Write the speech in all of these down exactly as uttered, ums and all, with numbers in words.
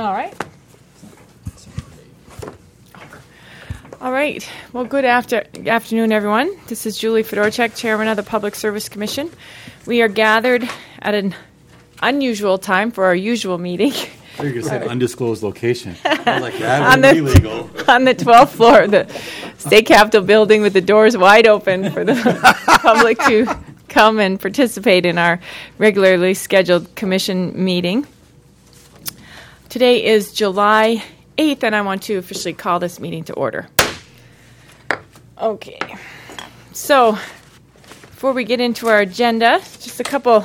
All right. All right. Well, good after, afternoon, everyone. This is Julie Fedorchak, Chairman of the Public Service Commission. We are gathered at an unusual time for our usual meeting. I think it's an undisclosed location. I like that. on, That the, would be legal. on the twelfth floor of the State Capitol building with the doors wide open for the public to come and participate in our regularly scheduled commission meeting. Today is July eighth, and I want to officially call this meeting to order. Okay, so before we get into our agenda, just a couple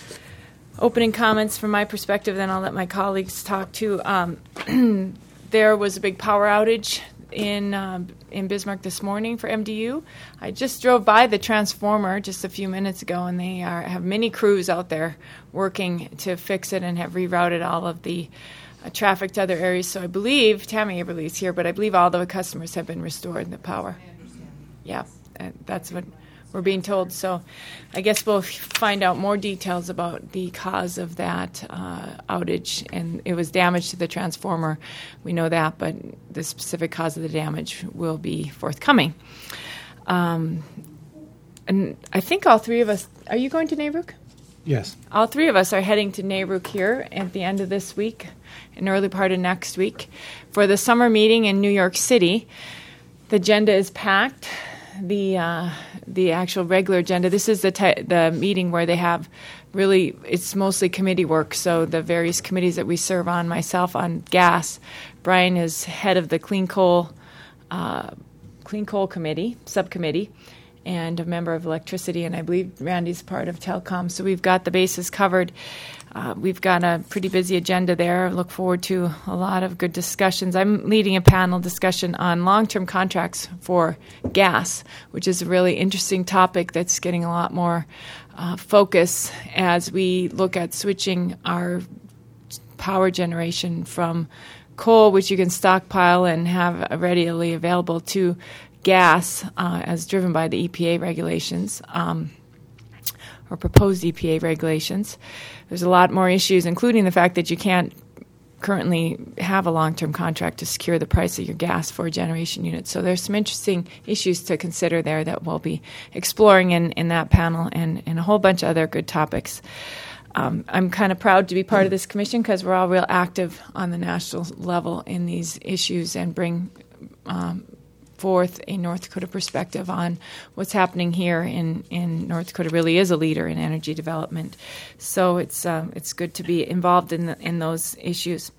opening comments from my perspective, then I'll let my colleagues talk too. Um, there was a big power outage in um, in Bismarck this morning for M D U. I just drove by the transformer just a few minutes ago, and they are, have many crews out there working to fix it and have rerouted all of the uh, traffic to other areas. So I believe, Tammy Aberley's here, but I believe all the customers have been restored in the power. Yeah, uh, that's what we're being told. So I guess we'll f- find out more details about the cause of that uh, outage. And it was damage to the transformer. We know that, but the specific cause of the damage will be forthcoming. Um, and I think all three of us, are you going to Nayruk? Yes. All three of us are heading to Nayruk here at the end of this week and early part of next week for the summer meeting in New York City. The agenda is packed. The uh, the actual regular agenda. This is the t- the meeting where they have really, it's mostly committee work. So the various committees that we serve on, myself on gas, Brian is head of the Clean Coal uh, Clean Coal Committee, subcommittee, and a member of electricity, and I believe Randy's part of telecom. So we've got the bases covered. Uh, we've got a pretty busy agenda there. I look forward to a lot of good discussions. I'm leading a panel discussion on long-term contracts for gas, which is a really interesting topic that's getting a lot more uh, focus as we look at switching our power generation from coal, which you can stockpile and have readily available, to gas uh, as driven by the E P A regulations. Um, or proposed E P A regulations. There's a lot more issues, including the fact that you can't currently have a long-term contract to secure the price of your gas for a generation unit. So there's some interesting issues to consider there that we'll be exploring in, in that panel, and, and a whole bunch of other good topics. Um, I'm kind of proud to be part of this commission because we're all real active on the national level in these issues and bring um, forth a North Dakota perspective on what's happening here in, in North Dakota. Really is a leader in energy development. So it's um, it's good to be involved in the, in those issues.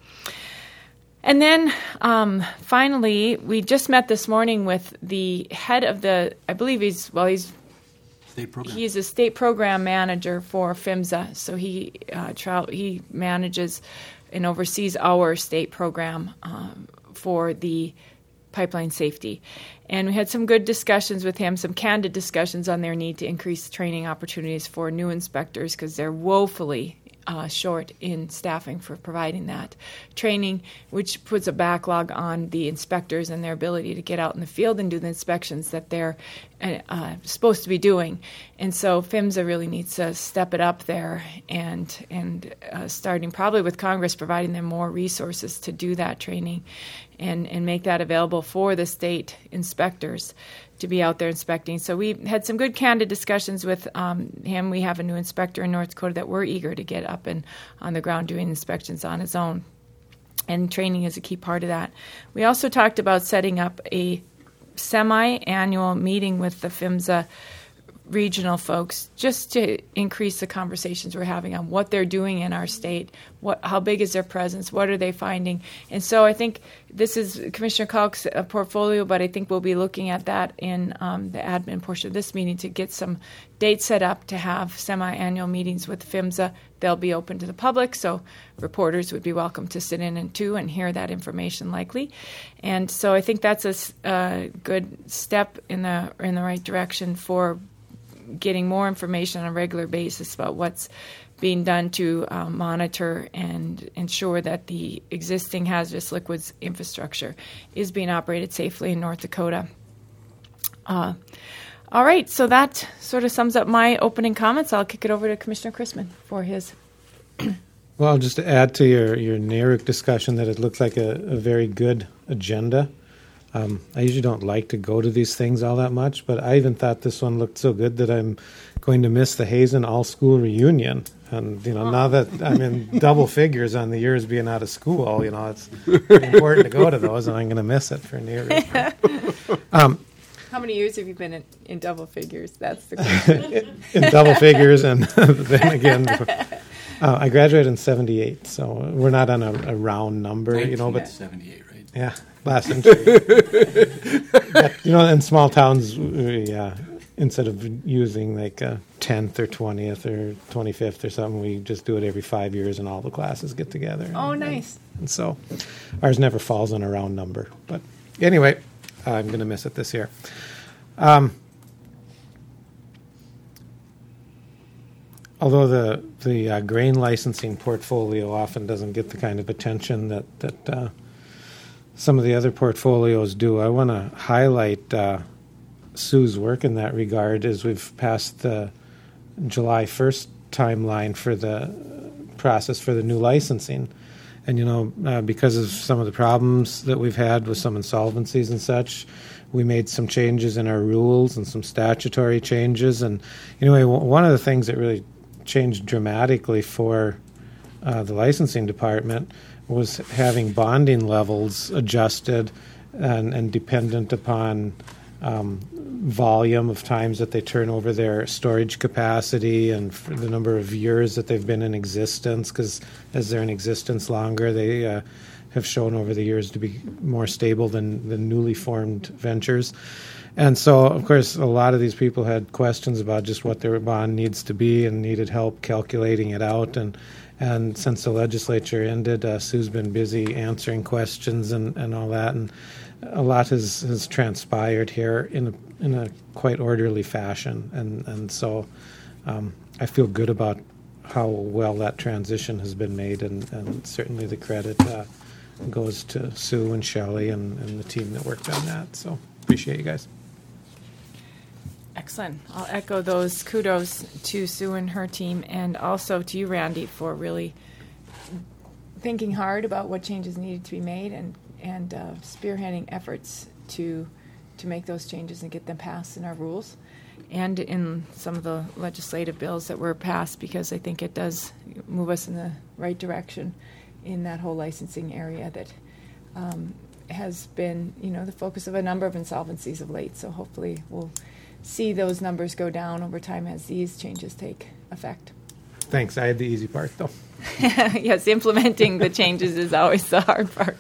And then um, finally, we just met this morning with the head of the, I believe he's, well, he's State program. He's a state program manager for PHMSA. So he uh, tra- he manages and oversees our state program um, for the pipeline safety. And we had some good discussions with him, some candid discussions on their need to increase training opportunities for new inspectors because they're woefully uh, short in staffing for providing that training, which puts a backlog on the inspectors and their ability to get out in the field and do the inspections that they're uh, supposed to be doing. And so PHMSA really needs to step it up there and, and uh, starting probably with Congress providing them more resources to do that training and, and make that available for the state inspectors to be out there inspecting. So we had some good candid discussions with um, him. We have a new inspector in North Dakota that we're eager to get up and on the ground doing inspections on his own. And training is a key part of that. We also talked about setting up a semi-annual meeting with the PHMSA regional folks just to increase the conversations we're having on what they're doing in our state, what, how big is their presence, what are they finding. And so I think this is Commissioner Kalk's uh, portfolio, but I think we'll be looking at that in um, the admin portion of this meeting to get some dates set up to have semi-annual meetings with PHMSA. They'll be open to the public, so reporters would be welcome to sit in and too and hear that information likely. And so I think that's a uh, good step in the in the right direction for getting more information on a regular basis about what's being done to uh, monitor and ensure that the existing hazardous liquids infrastructure is being operated safely in North Dakota. Uh, all right, so that sort of sums up my opening comments. I'll kick it over to Commissioner Chrisman for his. Well, just to add to your, your NARUC discussion, that it looks like a, a very good agenda. Um, I usually don't like to go to these things all that much, but I even thought this one looked so good that I'm going to miss the Hazen all-school reunion. And, you know, oh. now that I'm in double figures on the years being out of school, you know, it's important to go to those, and I'm going to miss it for NARUC. um, How many years have you been in, in double figures? That's the question. in double figures, and then again, uh, I graduated in seventy-eight, so we're not on a, a round number, you know, but seventy-eight, right? Yeah, last century. But, you know, in small towns, yeah, instead of using like a tenth or twentieth or twenty-fifth or something, we just do it every five years, and all the classes get together. Oh, and, nice. And, and so ours never falls on a round number. But anyway, I'm going to miss it this year. Um, although the the uh, grain licensing portfolio often doesn't get the kind of attention that that uh, some of the other portfolios do, I want to highlight uh, Sue's work in that regard, as we've passed the July first timeline for the process for the new licensing. And, you know, uh, because of some of the problems that we've had with some insolvencies and such, we made some changes in our rules and some statutory changes. And anyway, w- one of the things that really changed dramatically for uh, the licensing department was having bonding levels adjusted and, and dependent upon um, volume of times that they turn over their storage capacity and for the number of years that they've been in existence, because as they're in existence longer, they uh, have shown over the years to be more stable than, than newly formed ventures. And so, of course, a lot of these people had questions about just what their bond needs to be and needed help calculating it out. And and since the legislature ended, uh, Sue's been busy answering questions and, and all that. And a lot has, has transpired here in a, in a quite orderly fashion. And, and so um, I feel good about how well that transition has been made. And, and certainly the credit uh, goes to Sue and Shelley and, and the team that worked on that. So appreciate you guys. Excellent. I'll echo those kudos to Sue and her team, and also to you, Randy, for really thinking hard about what changes needed to be made and and uh, spearheading efforts to to make those changes and get them passed in our rules and in some of the legislative bills that were passed, because I think it does move us in the right direction in that whole licensing area that um, has been, you know, the focus of a number of insolvencies of late. So hopefully we'll see those numbers go down over time as these changes take effect. Thanks. I had the easy part, though. Yes, implementing the changes is always the hard part.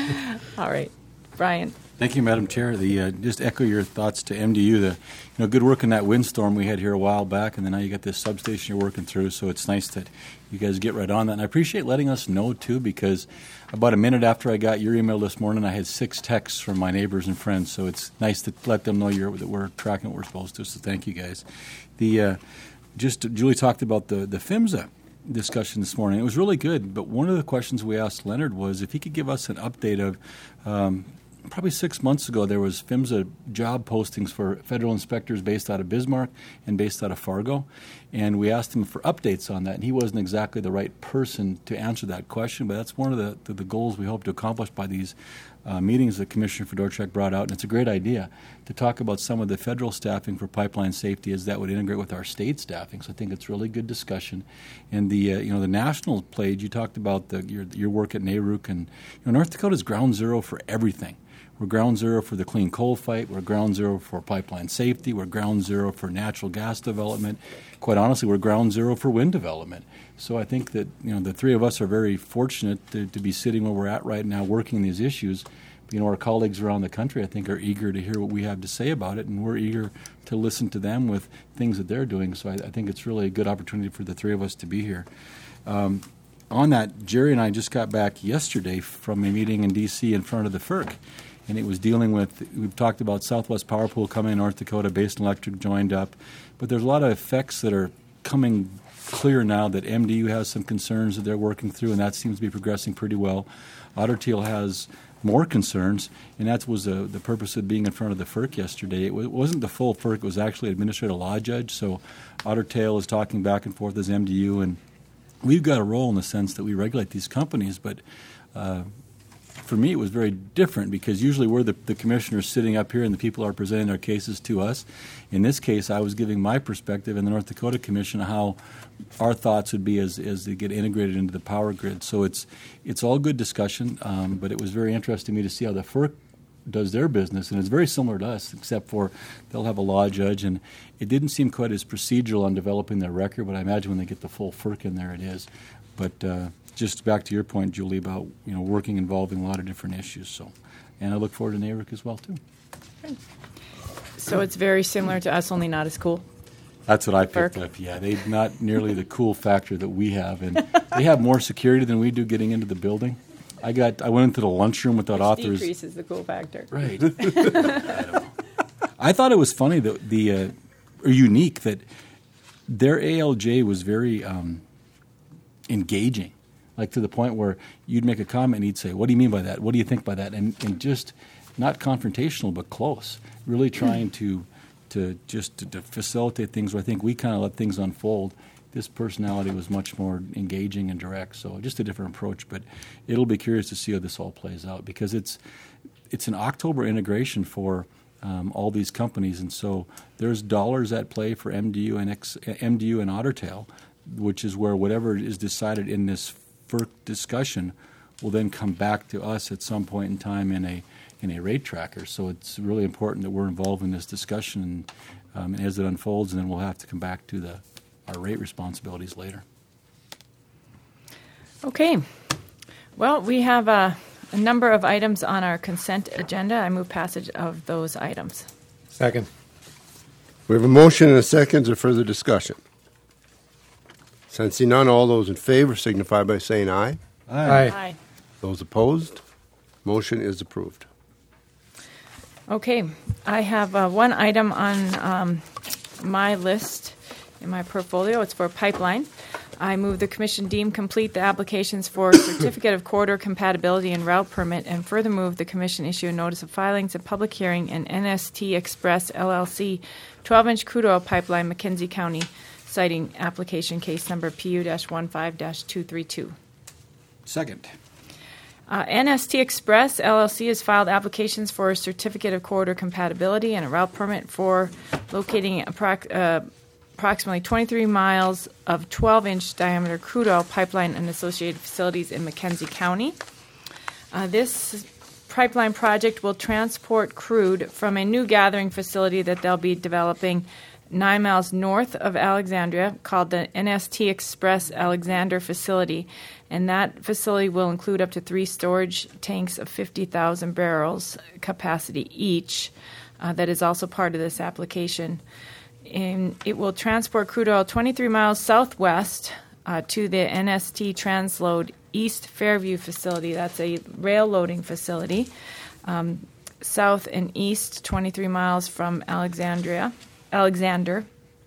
All right. Brian. Thank you, Madam Chair. The uh, just echo your thoughts to M D U. The you know good work in that windstorm we had here a while back, and then now you got this substation you're working through. So it's nice that you guys get right on that. And I appreciate letting us know too, because about a minute after I got your email this morning, I had six texts from my neighbors and friends. So it's nice to let them know you're, that we're tracking what we're supposed to. So thank you guys. The uh, just Julie talked about the the PHMSA discussion this morning. It was really good. But one of the questions we asked Leonard was if he could give us an update of. Um, Probably six months ago, there was PHMSA job postings for federal inspectors based out of Bismarck and based out of Fargo, and we asked him for updates on that, and he wasn't exactly the right person to answer that question, but that's one of the, the, the goals we hope to accomplish by these uh, meetings that Commissioner Fedorchak brought out, and it's a great idea to talk about some of the federal staffing for pipeline safety as that would integrate with our state staffing, so I think it's really good discussion. And the uh, you know the national pledge, you talked about the, your, your work at NARUC, and you know, North Dakota is ground zero for everything. We're ground zero for the clean coal fight. We're ground zero for pipeline safety. We're ground zero for natural gas development. Quite honestly, we're ground zero for wind development. So I think that you know the three of us are very fortunate to, to be sitting where we're at right now, working these issues. You know, our colleagues around the country, I think, are eager to hear what we have to say about it, and we're eager to listen to them with things that they're doing. So I, I think it's really a good opportunity for the three of us to be here. Um, on that, Jerry and I just got back yesterday from a meeting in D C in front of the F E R C. And it was dealing with, we've talked about Southwest Power Pool coming in North Dakota, Basin Electric joined up. But there's a lot of effects that are coming clear now that M D U has some concerns that they're working through, and that seems to be progressing pretty well. Otter Tail has more concerns, and that was the, the purpose of being in front of the F E R C yesterday. It, w- it wasn't the full F E R C, it was actually an administrative law judge. So Otter Tail is talking back and forth as M D U, and we've got a role in the sense that we regulate these companies, but uh, for me it was very different because usually we're the, the commissioners sitting up here and the people are presenting their cases to us. In this case, I was giving my perspective in the North Dakota Commission how our thoughts would be as, as they get integrated into the power grid. So it's it's all good discussion, um, but it was very interesting to me to see how the F E R C does their business, and it's very similar to us, except for they'll have a law judge, and it didn't seem quite as procedural on developing their record, but I imagine when they get the full F E R C in there, it is. But uh, just back to your point, Julie, about you know working involving a lot of different issues. So, and I look forward to N A R I C as well too. So it's very similar to us, only not as cool. That's what I picked F E R C. up. Yeah, they're not nearly the cool factor that we have, and they have more security than we do getting into the building. I got. I went into the lunchroom without Which authors. decreases the cool factor. Right. I, don't know. I thought it was funny that the uh, or unique that their A L J was very um, engaging, like to the point where you'd make a comment and he'd say, "What do you mean by that? What do you think by that?" And, and just not confrontational, but close. Really trying to to just to, to facilitate things. Where I think we kind of let things unfold. This personality was much more engaging and direct, so just a different approach. But it'll be curious to see how this all plays out because it's it's an October integration for um, all these companies, and so there's dollars at play for M D U and X, M D U and Ottertail, which is where whatever is decided in this F E R C discussion will then come back to us at some point in time in a in a rate tracker. So it's really important that we're involved in this discussion um, as it unfolds, and then we'll have to come back to the our rate responsibilities later. Okay. Well, we have a, a number of items on our consent agenda. I move passage of those items. Second. We have a motion and a second. Is there further discussion? Sensing none, all those in favor signify by saying aye. Aye. Aye. Those opposed, motion is approved. Okay. I have uh, one item on um, my list in my portfolio. It's for pipeline. I move the Commission deem complete the applications for Certificate of Corridor Compatibility and Route Permit, and further move the Commission issue a notice of filings and public hearing in N S T Express L L C twelve-inch crude oil pipeline, McKenzie County, citing application case number P U fifteen two three two. Second. Uh, N S T Express L L C has filed applications for a Certificate of Corridor Compatibility and a route permit for locating approx- uh, approximately twenty-three miles of twelve-inch diameter crude oil pipeline and associated facilities in McKenzie County. Uh, this pipeline project will transport crude from a new gathering facility that they'll be developing nine miles north of Alexandria called the N S T Express Alexander facility. And that facility will include up to three storage tanks of fifty thousand barrels capacity each. Uh, that is also part of this application. And it will transport crude oil twenty-three miles southwest uh, to the N S T Transload East Fairview facility. That's a rail loading facility. Um, south and east, twenty-three miles from Alexandria, Alexander.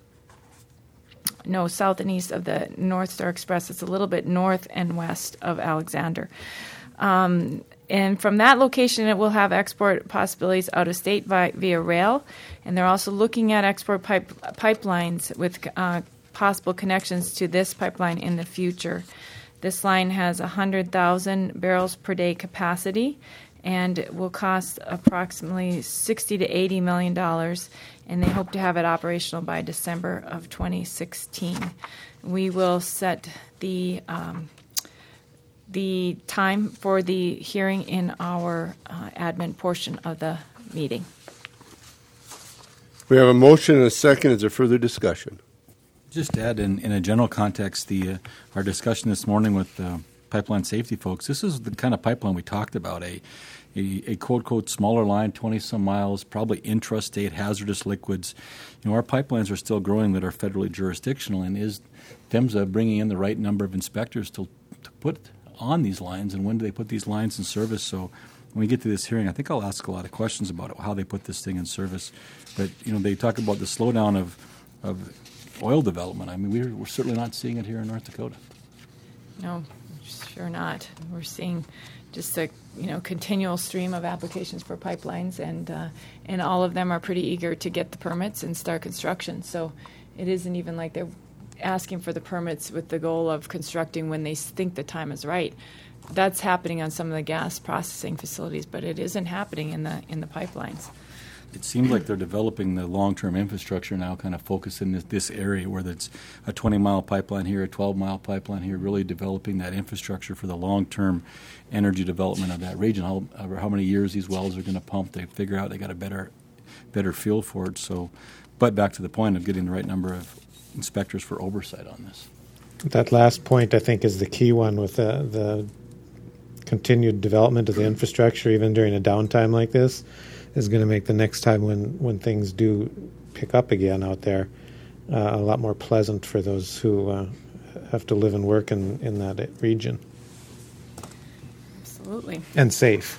No, south and east of the North Star Express. It's a little bit north and west of Alexander. Um, and from that location, it will have export possibilities out of state via, via rail. And they're also looking at export pipe, pipelines with uh, possible connections to this pipeline in the future. This line has one hundred thousand barrels per day capacity, and it will cost approximately sixty to eighty million dollars. And they hope to have it operational by December of twenty sixteen. We will set the um, the time for the hearing in our uh, admin portion of the meeting. We have a motion and a second. Is there further discussion? Just to add in, in a general context, the uh, our discussion this morning with uh, pipeline safety folks, this is the kind of pipeline we talked about, a a, a quote-quote smaller line, twenty-some miles, probably intrastate hazardous liquids. You know, our pipelines are still growing that are federally jurisdictional, and is PHMSA bringing in the right number of inspectors to, to put on these lines, and when do they put these lines in service? So when we get to this hearing, I think I'll ask a lot of questions about it, how they put this thing in service. But, you know, they talk about the slowdown of, of oil development. I mean, we're, we're certainly not seeing it here in North Dakota. No, sure not. We're seeing just a you know continual stream of applications for pipelines, and uh, and all of them are pretty eager to get the permits and start construction. So it isn't even like they're asking for the permits with the goal of constructing when they think the time is right. That's happening on some of the gas processing facilities, but it isn't happening in the in the pipelines. It seems like they're developing the long-term infrastructure now, kind of focused in this, this area, whether it's a twenty-mile pipeline here, a twelve-mile pipeline here, really developing that infrastructure for the long-term energy development of that region. How, over how many years these wells are going to pump, they figure out they got a better, better feel for it. So, but back to the point of getting the right number of inspectors for oversight on this. That last point, I think, is the key one with the, the continued development of the infrastructure, even during a downtime like this, is going to make the next time when, when things do pick up again out there uh, a lot more pleasant for those who uh, have to live and work in, in that region. Absolutely. And safe.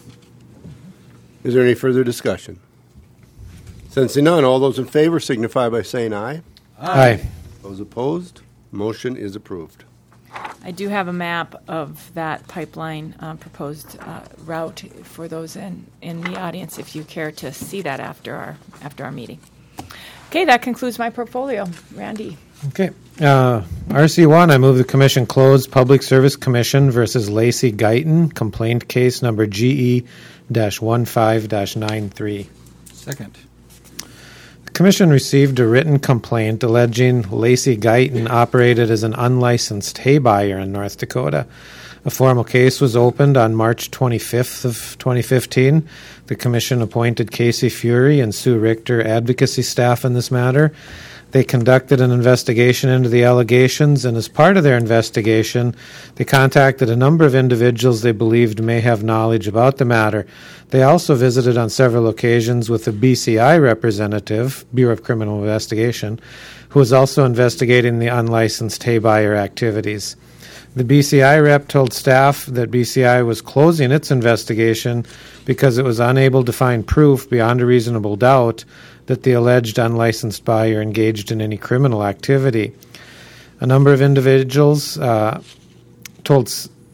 Is there any further discussion? Sensing none, all those in favor signify by saying aye. Aye. Those opposed, motion is approved. I do have a map of that pipeline uh, proposed uh, route for those in, in the audience if you care to see that after our after our meeting. Okay, that concludes my portfolio. Randy. Okay. Uh, R C one, I move the commission close Public Service Commission versus Lacey Guyton, complaint case number G E fifteen ninety-three. Second. The Commission received a written complaint alleging Lacey Guyton operated as an unlicensed hay buyer in North Dakota. A formal case was opened on March twenty-fifth of twenty fifteen. The Commission appointed Casey Fury and Sue Richter advocacy staff in this matter. They conducted an investigation into the allegations, and as part of their investigation, they contacted a number of individuals they believed may have knowledge about the matter. They also visited on several occasions with a B C I representative, Bureau of Criminal Investigation, who was also investigating the unlicensed hay buyer activities. The B C I rep told staff that B C I was closing its investigation because it was unable to find proof beyond a reasonable doubt that the alleged unlicensed buyer engaged in any criminal activity. A number of individuals uh, told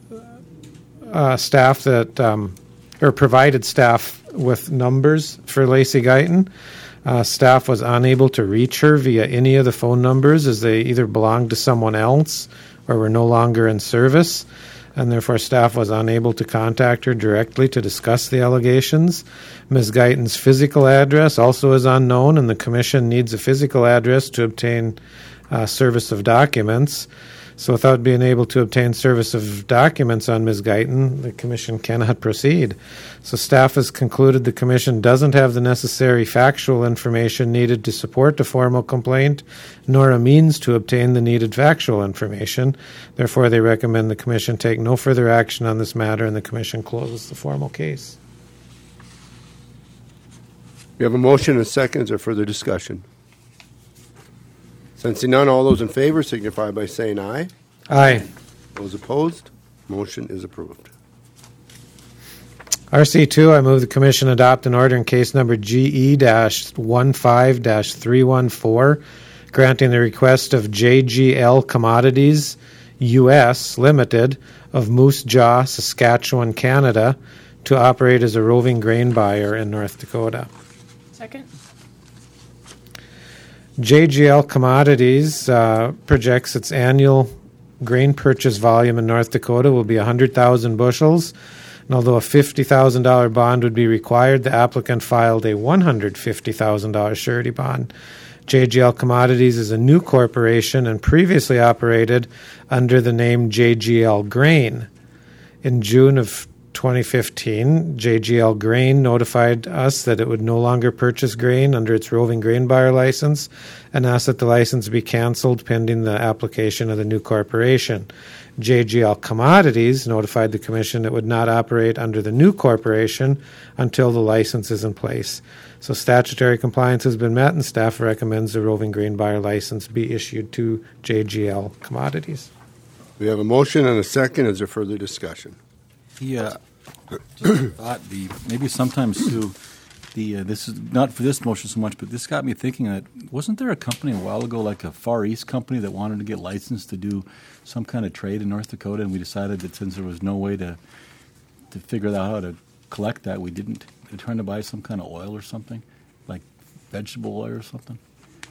uh, staff that, um, or provided staff with numbers for Lacey Guyton. Uh, staff was unable to reach her via any of the phone numbers as they either belonged to someone else or were no longer in service, and therefore staff was unable to contact her directly to discuss the allegations. Miz Guyton's physical address also is unknown, and the Commission needs a physical address to obtain uh, service of documents. So without being able to obtain service of documents on Miz Guyton, the Commission cannot proceed. So staff has concluded the Commission doesn't have the necessary factual information needed to support a formal complaint, nor a means to obtain the needed factual information. Therefore, they recommend the Commission take no further action on this matter, and the Commission closes the formal case. We have a motion and a second. Is there further discussion? Sensing none, all those in favor signify by saying aye. Aye. Those opposed, motion is approved. R C two, I move the Commission adopt an order in case number G E fifteen three one four, granting the request of J G L Commodities U S Limited of Moose Jaw, Saskatchewan, Canada, to operate as a roving grain buyer in North Dakota. Second. J G L Commodities uh, projects its annual grain purchase volume in North Dakota will be one hundred thousand bushels. And although a fifty thousand dollars bond would be required, the applicant filed a one hundred fifty thousand dollars surety bond. J G L Commodities is a new corporation and previously operated under the name J G L Grain. In June of twenty fifteen, J G L Grain notified us that it would no longer purchase grain under its roving grain buyer license and asked that the license be canceled pending the application of the new corporation. J G L Commodities notified the Commission it would not operate under the new corporation until the license is in place. So statutory compliance has been met, and staff recommends the roving grain buyer license be issued to J G L Commodities. We have a motion and a second. Is there further discussion? Yeah, just thought the maybe sometimes Sue, the uh, this is not for this motion so much, but this got me thinking that wasn't there a company a while ago, like a Far East company, that wanted to get licensed to do some kind of trade in North Dakota, and we decided that since there was no way to to figure out how to collect that, we didn't. They're trying to buy some kind of oil or something, like vegetable oil or something.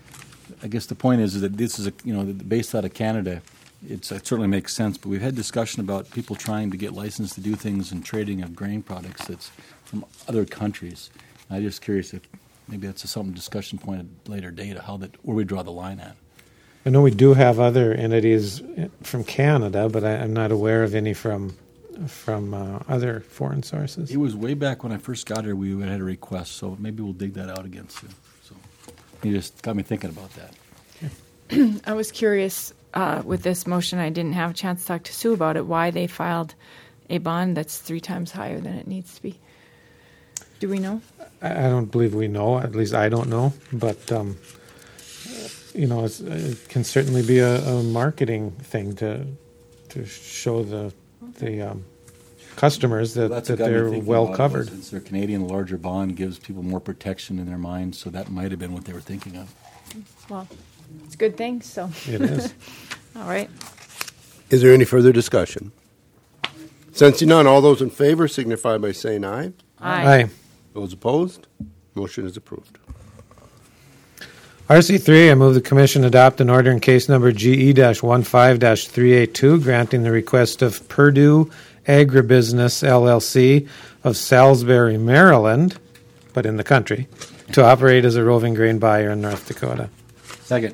I guess the point is that this is a, you know, based out of Canada. It's, it certainly makes sense, but we've had discussion about people trying to get licensed to do things and trading of grain products that's from other countries. And I'm just curious if maybe that's a something discussion point at a later date, how that where we draw the line at. I know we do have other entities from Canada, but I, I'm not aware of any from from uh, other foreign sources. It was way back when I first got here. We had a request, so maybe we'll dig that out again soon. So you just got me thinking about that. I was curious uh, with this motion. I didn't have a chance to talk to Sue about it. Why they filed a bond that's three times higher than it needs to be? Do we know? I, I don't believe we know. At least I don't know. But um, you know, it's, it can certainly be a, a marketing thing to to show the the um, customers that, Well, that what got me they're thinking well about it covered. was Since their Canadian larger bond gives people more protection in their minds, so that might have been what they were thinking of. Well, it's a good thing. So, It is. all right. Is there any further discussion? Sensing none, all those in favor signify by saying aye. Aye. Those opposed, motion is approved. R C three, I move the Commission adopt an order in case number G E fifteen three eighty-two, granting the request of Purdue Agribusiness, L L C, of Salisbury, Maryland, but in the country, to operate as a roving grain buyer in North Dakota. Second.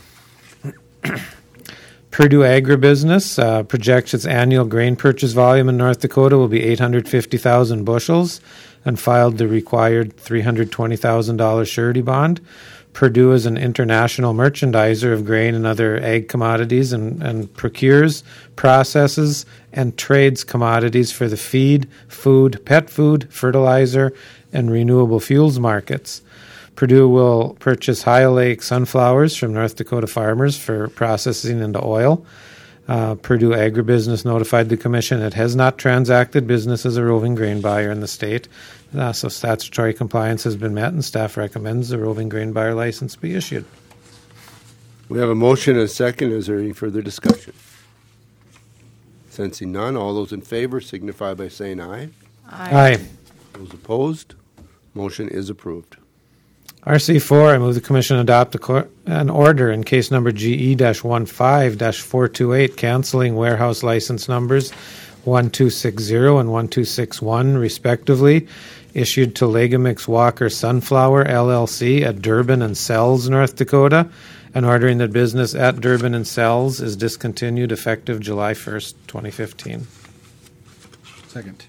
Purdue Agribusiness uh, projects its annual grain purchase volume in North Dakota will be eight hundred fifty thousand bushels and filed the required three hundred twenty thousand dollars surety bond. Purdue is an international merchandiser of grain and other ag commodities and, and procures, processes, and trades commodities for the feed, food, pet food, fertilizer, and renewable fuels markets. Purdue will purchase Ohio Lake sunflowers from North Dakota farmers for processing into oil. Uh, Purdue Agribusiness notified the Commission it has not transacted business as a roving grain buyer in the state. Uh, so statutory compliance has been met, and staff recommends the roving grain buyer license be issued. We have a motion and a second. Is there any further discussion? Sensing none, all those in favor signify by saying aye. Aye. Those opposed, motion is approved. R C four, I move the Commission adopt a cor- an order in case number G E fifteen four twenty-eight, canceling warehouse license numbers one two six zero and one two six one, respectively, issued to Legamix Walker Sunflower, L L C, at Durbin and Sells, North Dakota, and ordering that business at Durbin and Sells is discontinued effective July first, twenty fifteen. Second.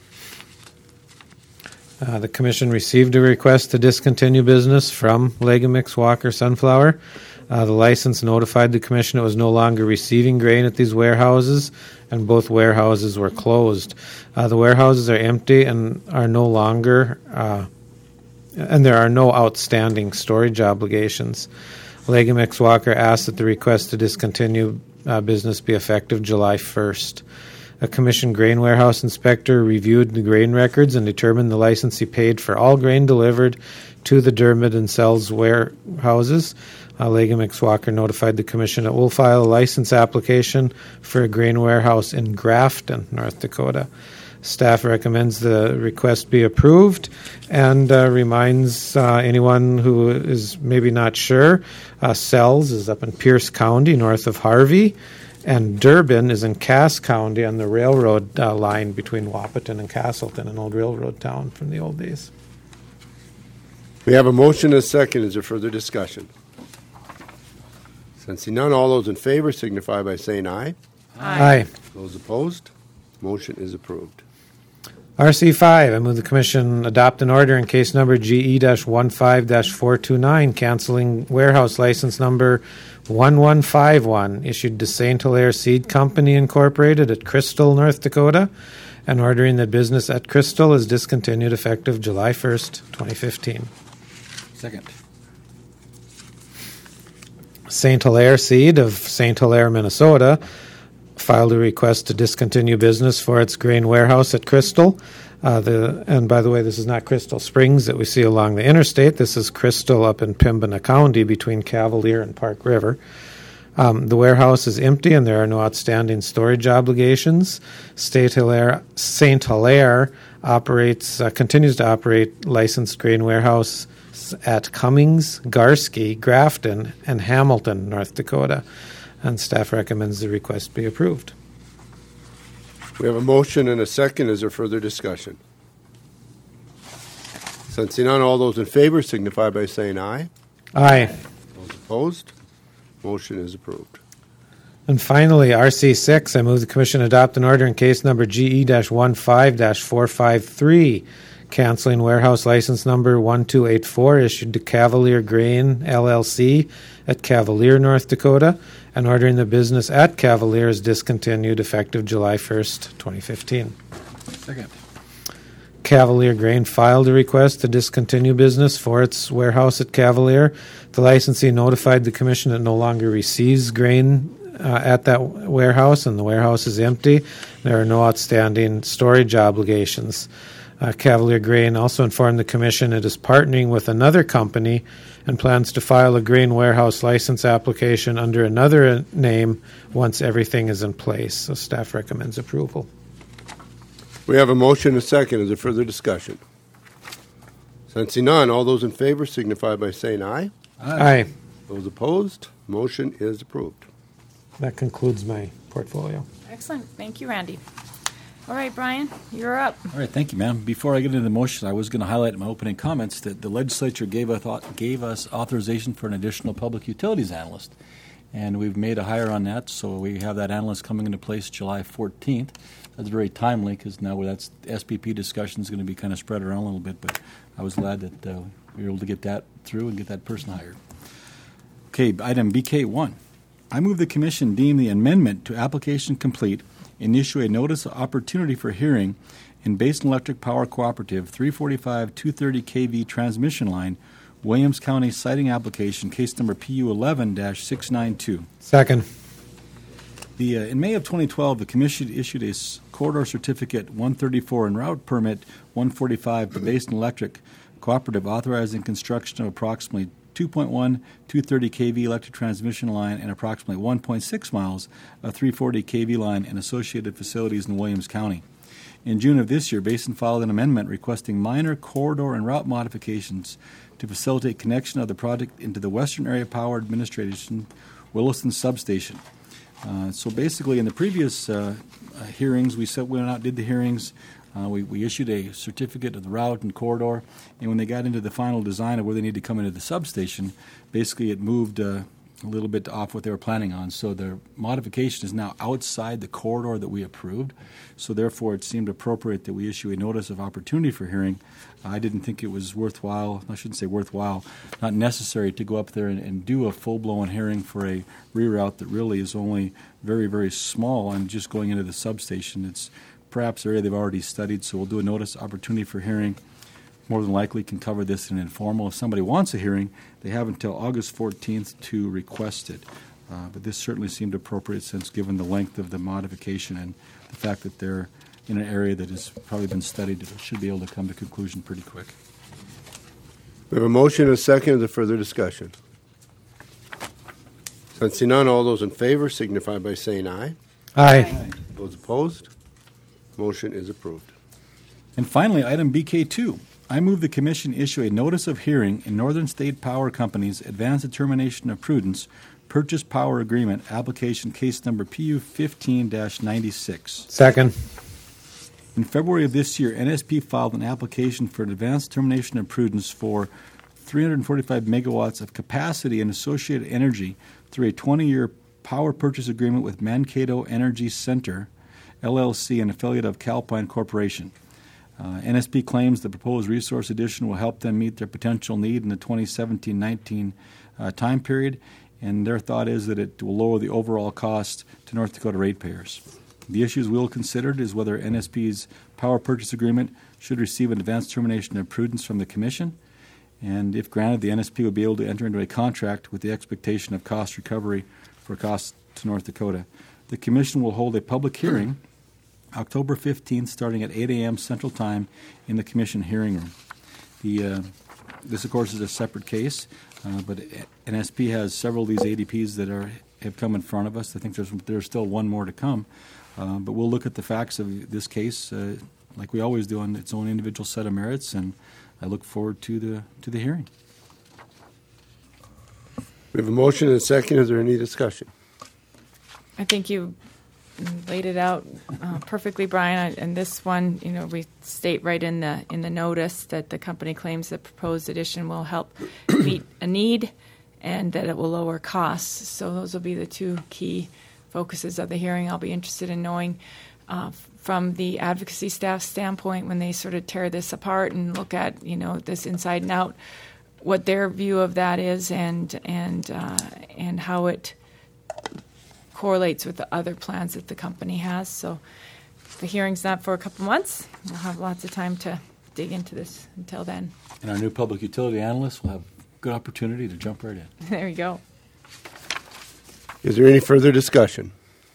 Uh, the Commission received a request to discontinue business from Legamix Walker Sunflower. Uh, the license notified the Commission it was no longer receiving grain at these warehouses, and both warehouses were closed. Uh, the warehouses are empty and are no longer, uh, and there are no outstanding storage obligations. Legamix Walker asked that the request to discontinue uh, business be effective July first. A commissioned grain warehouse inspector reviewed the grain records and determined the licensee paid for all grain delivered to the Dermot and Sells warehouses. Uh, Legamix Walker notified the commission it will file a license application for a grain warehouse in Grafton, North Dakota. Staff recommends the request be approved and uh, reminds uh, anyone who is maybe not sure, uh, Sells is up in Pierce County, north of Harvey, and Durbin is in Cass County on the railroad uh, line between Wahpeton and Castleton, an old railroad town from the old days. We have a motion and a second. Is there further discussion? Sensing none, all those in favor signify by saying aye. Aye. Those opposed, motion is approved. R C five, I move the Commission adopt an order in case number G E fifteen four twenty-nine, canceling warehouse license number one one five one, issued to Saint Hilaire Seed Company, Incorporated at Crystal, North Dakota, and ordering that business at Crystal is discontinued effective July first, twenty fifteen. Second. Saint Hilaire Seed of Saint Hilaire, Minnesota, filed a request to discontinue business for its grain warehouse at Crystal. Uh, the, and by the way, this is not Crystal Springs that we see along the interstate. This is Crystal up in Pembina County between Cavalier and Park River. Um, the warehouse is empty and there are no outstanding storage obligations. Saint Hilaire, Saint Hilaire operates, uh, continues to operate licensed grain warehouse license at Cummings, Garsky, Grafton, and Hamilton, North Dakota. And staff recommends the request be approved. We have a motion and a second. Is there further discussion? Sensing none, all those in favor signify by saying aye. Aye. Those opposed, motion is approved. And finally, R C six, I move the Commission adopt an order in case number G E fifteen four five three, canceling warehouse license number one two eight four issued to Cavalier Grain L L C at Cavalier, North Dakota, and ordering the business at Cavalier is discontinued effective July first, twenty fifteen. Second. Cavalier Grain filed a request to discontinue business for its warehouse at Cavalier. The licensee notified the Commission it no longer receives grain uh, at that warehouse, and the warehouse is empty. There are no outstanding storage obligations. Uh, Cavalier Grain also informed the Commission it is partnering with another company and plans to file a grain warehouse license application under another name once everything is in place. So staff recommends approval. We have a motion and a second. Is there further discussion? Sensing none, all those in favor signify by saying aye. Aye. Those opposed, motion is approved. That concludes my portfolio. Excellent. Thank you, Randy. All right, Brian, you're up. All right, thank you, ma'am. Before I get into the motion, I was going to highlight in my opening comments that the legislature gave us, gave us authorization for an additional public utilities analyst. And we've made a hire on that, so we have that analyst coming into place July fourteenth. That's very timely because now that's S P P discussion is going to be kind of spread around a little bit, but I was glad that uh, we were able to get that through and get that person hired. Okay, item B K one. I move the Commission deem the amendment to application complete and issue a notice of opportunity for hearing in Basin Electric Power Cooperative three forty-five two thirty K V transmission line, Williams County siting application, case number P U eleven dash six nine two. Second. The, uh, in May of twenty twelve, the Commission issued a s- corridor certificate one thirty-four and route permit one forty-five to Basin Electric Cooperative authorizing construction of approximately two point one two thirty K V electric transmission line and approximately one point six miles of three forty K V line and associated facilities in Williams County. In June of this year, Basin filed an amendment requesting minor corridor and route modifications to facilitate connection of the project into the Western Area Power Administration Williston Substation. Uh, so basically, in the previous uh, uh, hearings, we said we went out, did the hearings, uh, we, we issued a certificate of the route and corridor, and when they got into the final design of where they need to come into the substation, basically it moved uh, a little bit off what they were planning on. So the modification is now outside the corridor that we approved. So therefore, it seemed appropriate that we issue a notice of opportunity for hearing. I didn't think it was worthwhile, I shouldn't say worthwhile, not necessary to go up there and, and do a full-blown hearing for a reroute that really is only very, very small and just going into the substation. It's perhaps an area they've already studied, so we'll do a notice opportunity for hearing. More than likely can cover this in informal. If somebody wants a hearing, they have until August fourteenth to request it. Uh, but this certainly seemed appropriate since given the length of the modification and the fact that they're in an area that has probably been studied, it should be able to come to conclusion pretty quick. We have a motion and a second. Is there further discussion? Sensing none, all those in favor signify by saying aye. Aye. Those opposed, motion is approved. And finally, item B K two. I move the Commission issue a notice of hearing in Northern State Power Company's Advanced Determination of Prudence Purchase Power Agreement application case number P U fifteen dash ninety-six. Second. In February of this year, N S P filed an application for an advanced determination of prudence for three hundred forty-five megawatts of capacity and associated energy through a twenty-year power purchase agreement with Mankato Energy Center, L L C, an affiliate of Calpine Corporation. Uh, N S P claims the proposed resource addition will help them meet their potential need in the twenty seventeen nineteen uh, time period, and their thought is that it will lower the overall cost to North Dakota ratepayers. The issues we'll consider is whether N S P's power purchase agreement should receive an advanced determination of prudence from the Commission, and if granted, the N S P will be able to enter into a contract with the expectation of cost recovery for costs to North Dakota. The Commission will hold a public hearing October fifteenth, starting at eight a.m. Central Time in the Commission hearing room. The, uh, this, of course, is a separate case, uh, but N S P has several of these A D Ps that are have come in front of us. I think there's there's still one more to come, uh, but we'll look at the facts of this case uh, like we always do on its own individual set of merits, and I look forward to the to the hearing. We have a motion and a second. Is there any discussion? I think you laid it out uh, perfectly, Brian. And this one, you know, we state right in the in the notice that the company claims the proposed addition will help meet a need and that it will lower costs. So those will be the two key focuses of the hearing. I'll be interested in knowing uh, from the advocacy staff standpoint, when they sort of tear this apart and look at, you know, this inside and out, what their view of that is and and uh, and how it correlates with the other plans that the company has. So the hearing's not for a couple months. We'll have lots of time to dig into this until then. And our new public utility analyst will have good opportunity to jump right in. There you go. Is there any further discussion?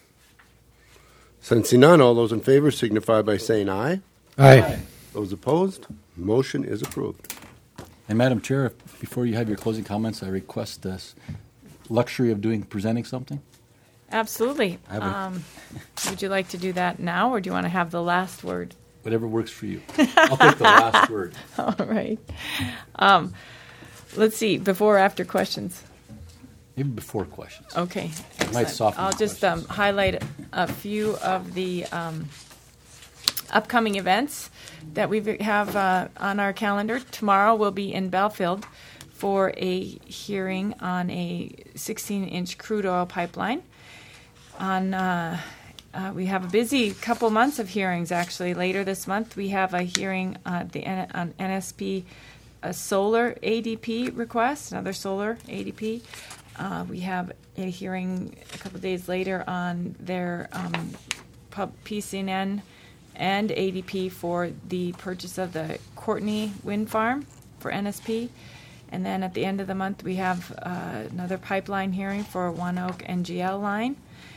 Sensing none, all those in favor signify by saying aye. Aye. Those opposed, motion is approved. And Madam Chair, if, before you have your closing comments, I request this luxury of doing presenting something. Absolutely. I have a- Um, would you like to do that now, or do you want to have the last word? Whatever works for you. I'll take the last word. All right. Um, let's see, before or after questions? Maybe before questions. Okay. might excellent. soften I'll the just um, questions. highlight a few of the um, upcoming events that we have uh, on our calendar. Tomorrow we'll be in Belfield for a hearing on a sixteen-inch crude oil pipeline. On uh, uh, we have a busy couple months of hearings, actually. Later this month, we have a hearing uh, the N- on N S P a solar A D P request, another solar A D P. Uh, we have a hearing a couple days later on their um, pub P C N N and A D P for the purchase of the Courtney Wind Farm for N S P. And then at the end of the month, we have uh, another pipeline hearing for One Oak N G L line.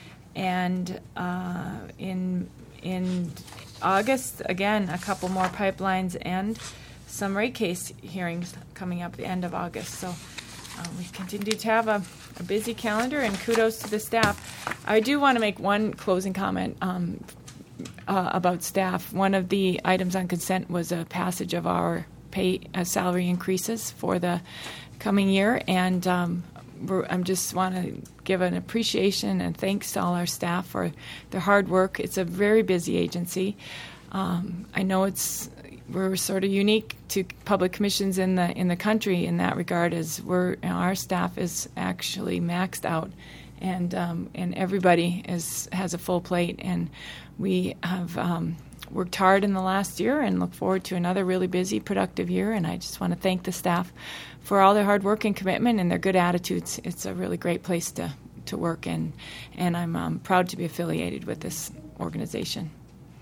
And uh, in in August, again, a couple more pipelines and some rate case hearings coming up at the end of August. So uh, we continue to have a, a busy calendar, and kudos to the staff. I do want to make one closing comment um, uh, about staff. One of the items on consent was a passage of our pay uh, salary increases for the coming year, and um, we're, I'm just want to give an appreciation and thanks to all our staff for their hard work. It's a very busy agency. Um, I know it's we're sort of unique to public commissions in the in the country in that regard, as we're you know, our staff is actually maxed out, and um, and everybody is has a full plate, and we have um, worked hard in the last year and look forward to another really busy, productive year. And I just want to thank the staff for all their hard work and commitment and their good attitudes. It's a really great place to to work, and and I'm um, proud to be affiliated with this organization.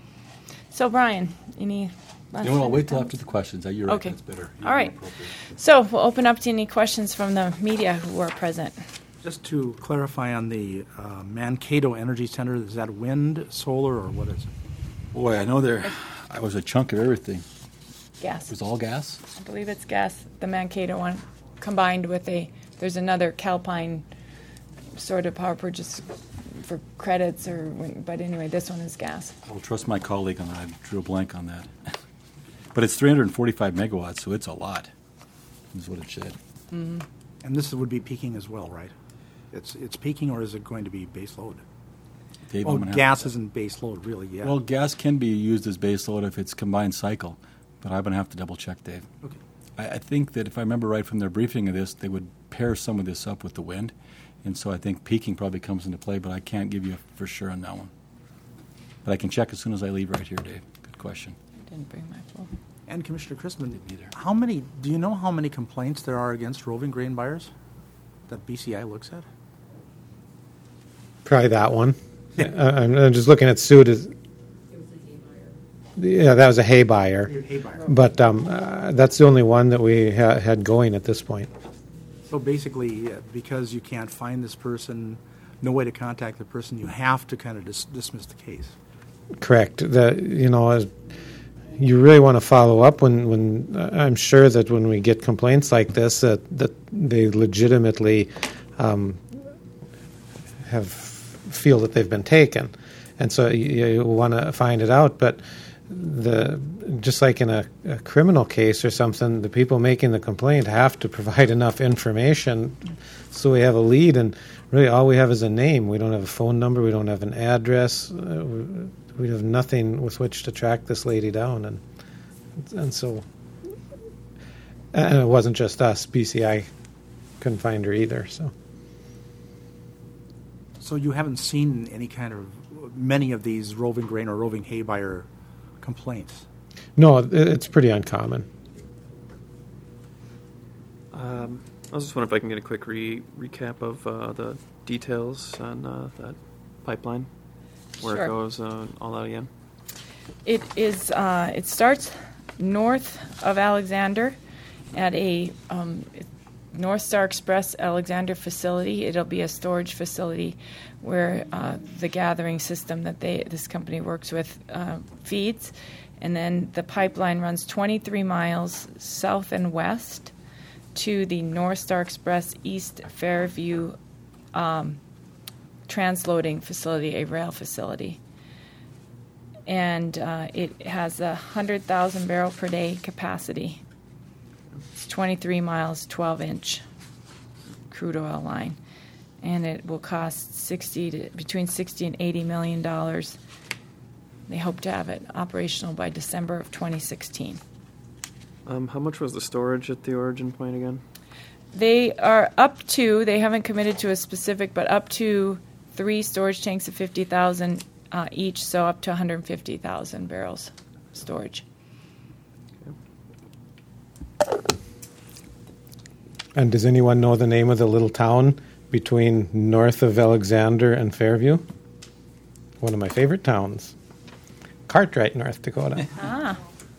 So, Brian, any last You know what, I'll wait till comments? after the questions. You're right, Okay. that's better. All right. So we'll open up to any questions from the media who are present. Just to clarify on the uh, Mankato Energy Center, is that wind, solar, or what is it? Boy, I know there I was a chunk of everything. Gas. It was all gas? I believe it's gas, the Mankato one, combined with a, there's another Calpine sort of power purchase for credits, or but anyway, this one is gas. I will trust my colleague on that. I drew a blank on that. But it's three hundred forty-five megawatts, so it's a lot, is what it said. Mm-hmm. And this would be peaking as well, right? It's it's peaking, or is it going to be base load? Dave, Oh, I'm gonna have gas to- isn't base load, really, yeah. Well, gas can be used as base load if it's combined cycle, but I'm going to have to double check, Dave. Okay. I, I think that if I remember right from their briefing of this, they would pair some of this up with the wind, and so I think peaking probably comes into play, but I can't give you for sure on that one. But I can check as soon as I leave right here, Dave. Good question. I didn't bring my phone. And Commissioner Christman, Neither. how many, do you know how many complaints there are against roving grain buyers that B C I looks at? Probably that one. Uh, I'm, I'm just looking at Sue. To, yeah, that was a hay buyer. Hay buyer. But um, uh, that's the only one that we ha- had going at this point. So basically, uh, because you can't find this person, no way to contact the person, you have to kind of dis- dismiss the case. Correct. The you know, as you really want to follow up when when uh, I'm sure that when we get complaints like this, that that they legitimately um, have feel that they've been taken, and so you, you want to find it out. But the just like in a, a criminal case or something, the people making the complaint have to provide enough information so we have a lead. And really, all we have is a name. We don't have a phone number. We don't have an address. Uh, we, we have nothing with which to track this lady down. And and so, and it wasn't just us. B C I couldn't find her either. So. So you haven't seen any kind of many of these roving grain or roving hay buyer complaints? No, it- it's pretty uncommon. Um, I was just wondering if I can get a quick re- recap of uh, the details on uh, that pipeline, where Sure. it goes, uh, all that again. It is. Uh, it starts north of Alexander at a um, North Star Express Alexander facility. It'll be a storage facility where uh, the gathering system that they this company works with uh, feeds, and then the pipeline runs twenty-three miles south and west to the North Star Express East Fairview um, transloading facility, a rail facility. And uh, it has a one hundred thousand barrel per day capacity. It's twenty-three miles, twelve inch crude oil line. And it will cost sixty to, between sixty and eighty million dollars. They hope to have it operational by December of twenty sixteen. Um, how much was the storage at the origin point again? They are up to, they haven't committed to a specific, but up to three storage tanks of fifty thousand uh, each, so up to one hundred fifty thousand barrels storage. And does anyone know the name of the little town between north of Alexander and Fairview? One of my favorite towns. Cartwright, North Dakota. Ah,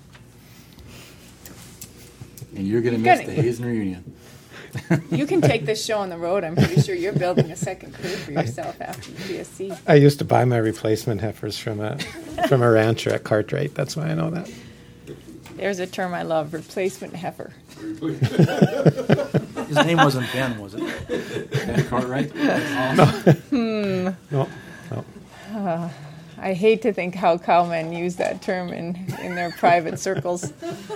And you're going to You're miss gonna- the Hazen reunion. you can take this show on the road. I'm pretty sure you're building a second crew for yourself after the P S C. I used to buy my replacement heifers from a from a rancher at Cartwright. That's why I know that. There's a term I love, replacement heifer. His name wasn't Ben, was it? Ben Cartwright? No, no. I hate to think how cowmen use that term in, in their private circles.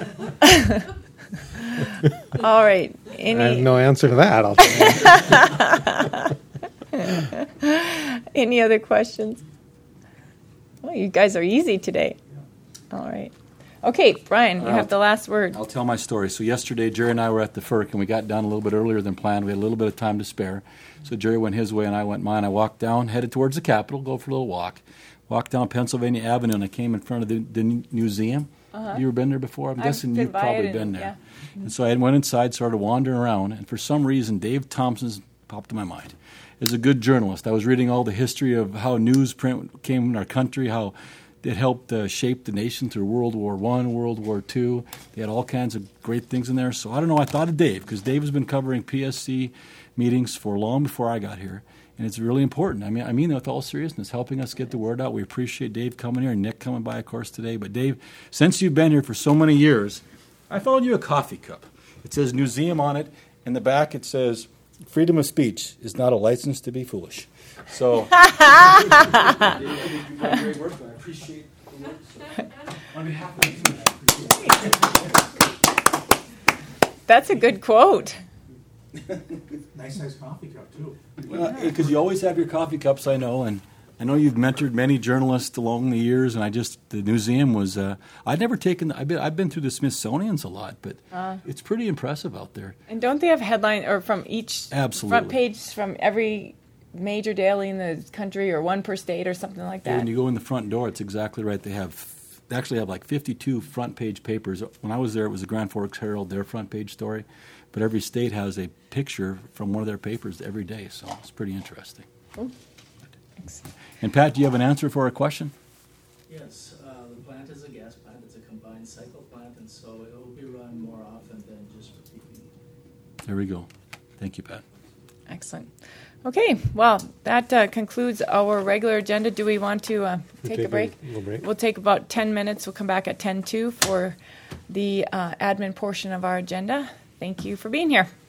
All right. I have Any no answer to that. I'll tell you. any other questions? Well, you guys are easy today. All right. Okay, Brian, you Uh, have the last word. I'll tell my story. So yesterday, Jerry and I were at the F E R C, and we got down a little bit earlier than planned. We had a little bit of time to spare. So Jerry went his way, and I went mine. I walked down, headed towards the Capitol, go for a little walk. Walked down Pennsylvania Avenue, and I came in front of the, the museum. Uh-huh. You ever been there before? I'm I've guessing been you've by probably it been and- there. And so I went inside, started wandering around, and for some reason, Dave Thompson's popped in my mind. As a good journalist, I was reading all the history of how newsprint came in our country, how it helped uh, shape the nation through World War One, World War Two. They had all kinds of great things in there. So I don't know, I thought of Dave, because Dave has been covering P S C meetings for long before I got here. And it's really important. I mean, I mean that with all seriousness, helping us get the word out. We appreciate Dave coming here and Nick coming by, of course, today. But Dave, since you've been here for so many years, I found you a coffee cup. It says museum on it. In the back, it says, freedom of speech is not a license to be foolish. So, Dave, I think you've done great work, but I appreciate the work. So, on behalf of the team, I appreciate it. That's a good quote. Nice size coffee cup, too. Because you always have your coffee cups, I know, and I know you've mentored many journalists along the years, and I just, the museum was, uh, I'd never taken, I've been, I've been through the Smithsonian's a lot, but Uh. it's pretty impressive out there. And don't they have headline or from each Absolutely. front page from every major daily in the country, or one per state, or something like that? When you go in the front door, it's exactly right. They have, they actually have like fifty-two front page papers. When I was there, it was the Grand Forks Herald, their front page story. But every state has a picture from one of their papers every day, so it's pretty interesting. Cool. Excellent. And Pat, do you have an answer for our question? Yes, uh, the plant is a gas plant. It's a combined cycle plant, and so it will be run more often than just for peaking. There we go. Thank you, Pat. Excellent. Okay, well, that uh, concludes our regular agenda. Do we want to uh, take, take a break? a little break. We'll take about ten minutes. We'll come back at ten two for the uh, admin portion of our agenda. Thank you for being here.